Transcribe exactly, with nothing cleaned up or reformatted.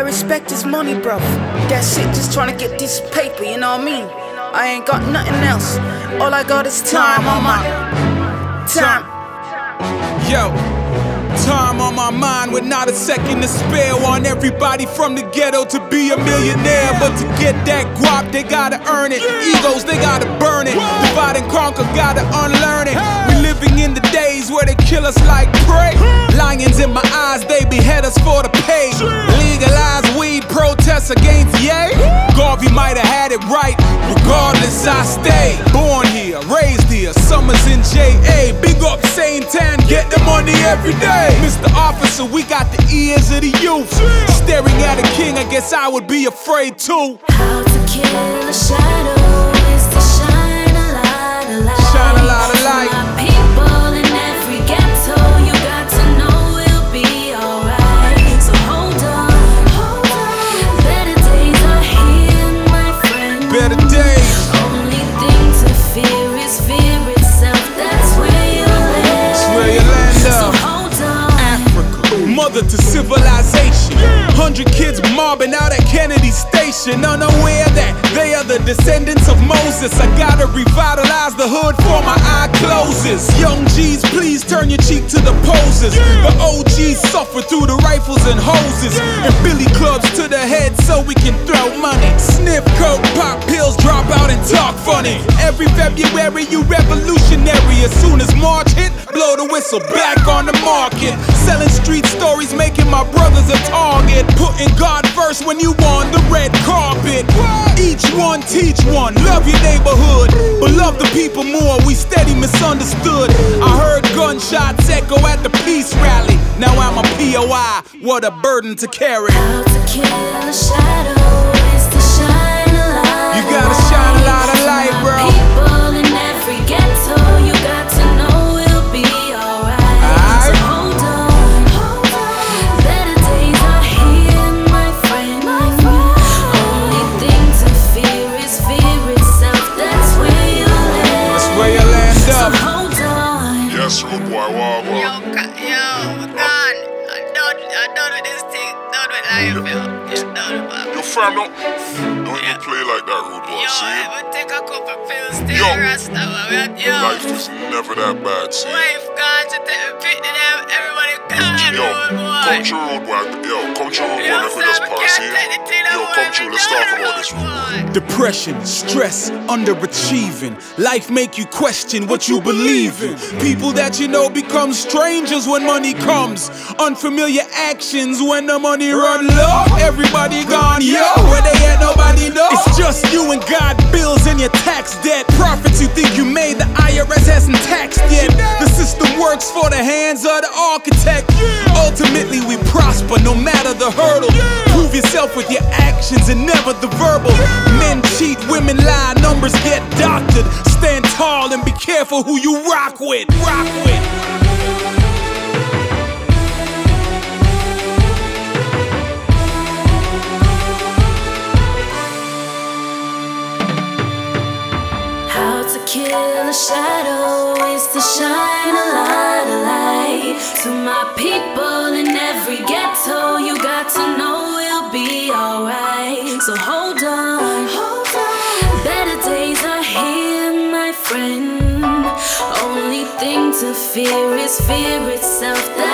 respect is money, bruv. That's it, just trying to get this paper, you know what I mean? I ain't got nothing else. All I got is time on my time. Yo, time on my mind with not a second to spare. Want everybody from the ghetto to be a millionaire, but to get that guap, they gotta earn it. Egos, they gotta burn it. Divide and conquer, gotta unlearn it. We living in the days where they kill us like prey. Lions in my eyes, they behead us for the pay. Legalize weed, protests against yay. Garvey might have had it right. Regardless, I stay born here, raised here. Summers in J A. Big up Saint Tan, get the money every day. Mister Officer, we got the ears of the youth. Staring at a king, I guess I would be afraid too. How to kill a shadow is to shine a light, a light. Shine a light, a light. To my people in every ghetto, you got to know we'll be alright. So hold on, hold on. Better days are here, my friend. Better days. Only thing to fear is fear itself. That's where you land. That's where you land So up. hold on. Africa, mother to civilization. Hundred kids mobbing out at Kennedy Station, unaware that they are the descendants of Moses. I gotta revitalize the hood before my eye closes. Young G's, please turn your cheek to the posers. The O Gs suffer through the rifles and hoses, and Billy clubs to the head so we can throw money. Sniff coke, pop pills, drop out and talk funny. Every February you revolutionary. As soon as March hit, blow the whistle, back on the market. Selling street stories, making my brothers a target. Putting God first when you on the red carpet. Each one teach one, love your neighborhood, but love the people more, we steady misunderstood. I heard gunshots echo at the peace rally. Now I'm a P O I, what a burden to carry. How to kill a shadow is to shine a light. You gotta shine a light of light, bro. People in every ghetto, you got to know we'll be alright. So hold on, hold on. Better days are here, my friend. Only thing to fear is fear itself. That's where you land. That's where you land So up. hold on. Yes, rude boy, walk, Yo, walk. ca- yo, gone. I'm done, I'm done with this thing. Done with life, yo. You're done, man. Yo, fam, don't, don't even play like that, rude boy, Yo, see? I will take a couple pills, stay Yo. rasta, man. Yo, Life is never that bad, see? wife gone, she take a pic to them, everybody gone, Yo, rude boy. come true, rude boy. Yo, come true, rude boy, Yo, let me just son, pass, can't see? take the thing Yo, away, come true, let's talk rude about this, rude boy. boy. Depression, stress, underachieving. Life make you question what you believe in. People that you know become strangers when money comes. Unfamiliar actions when the money run low. Everybody gone, yo, where they at nobody knows. It's just you and God, bills and your tax debt. Profits you think you made, the I R S hasn't taxed yet. The system works for the hands of the architect. Ultimately we prosper no matter the hurdle. Prove yourself with your actions and never the verbal. Men cheat, women lie, numbers get doctored. Stand tall and be careful who you rock with. Rock with. How to kill a shadow is to shine a light, a light. To my people in every ghetto, you got to know we'll be alright. So hold on, hold on. Better days are here, my friend. Only thing to fear is fear itself.